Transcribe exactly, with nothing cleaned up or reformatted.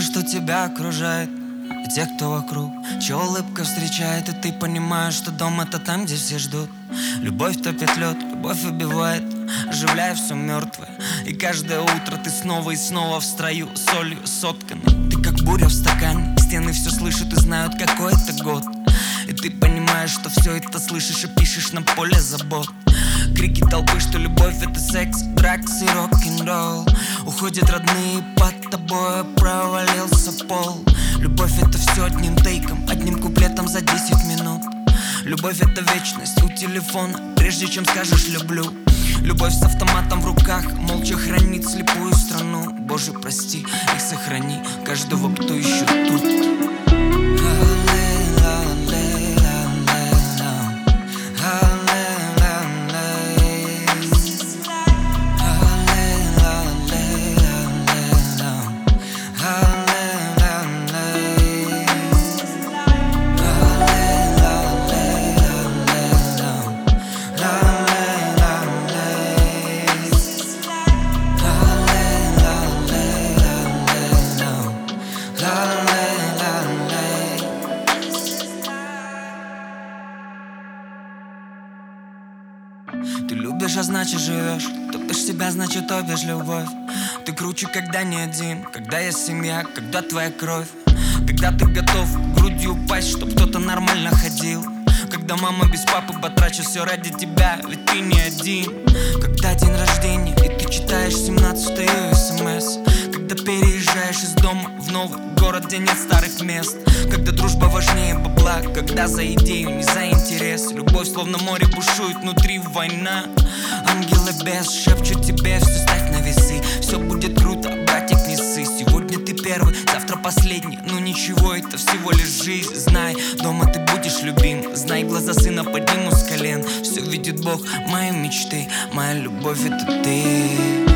что тебя окружает, и тех, кто вокруг, чья улыбка встречает. И ты понимаешь, что дом — это там, где все ждут. Любовь топит лед, любовь убивает, оживляя все мертвое. И каждое утро ты снова и снова в строю, солью сотканный. Ты как буря в стакане, стены все слышат и знают, какой это год. И ты понимаешь, что все это слышишь и пишешь на поле забот. Крики толпы, что любовь — это секс, дракс и рок-н-ролл. Уходят родные, под тобой провалился пол. Любовь — это все одним тейком, одним куплетом за десять минут. Любовь — это вечность у телефона, прежде чем скажешь «люблю». Любовь с автоматом в руках молча хранит слепую страну. Боже, прости, их сохрани, каждого, кто еще тут. Ты любишь, а значит живешь. Топишь себя, значит топишь любовь. Ты круче, когда не один, когда есть семья, когда твоя кровь. Когда ты готов грудью упасть, чтоб кто-то нормально ходил. Когда мама без папы потрачит все ради тебя, ведь ты не один. Когда день рождения, и ты читаешь семнадцатую смс. Когда переезжаешь из дома в новый город, где нет старых мест. Когда дружба важнее бабла, когда за идею, не за интерес. Любовь словно море бушует, внутри война. Ангелы без шепчут тебе: все ставь на весы, все будет круто, братик, не ссы. Сегодня ты первый, завтра последний, ну ничего, это всего лишь жизнь. Знай, дома ты будешь любим, знай, глаза сына подниму с колен. Все видит Бог, мои мечты, моя любовь — это ты.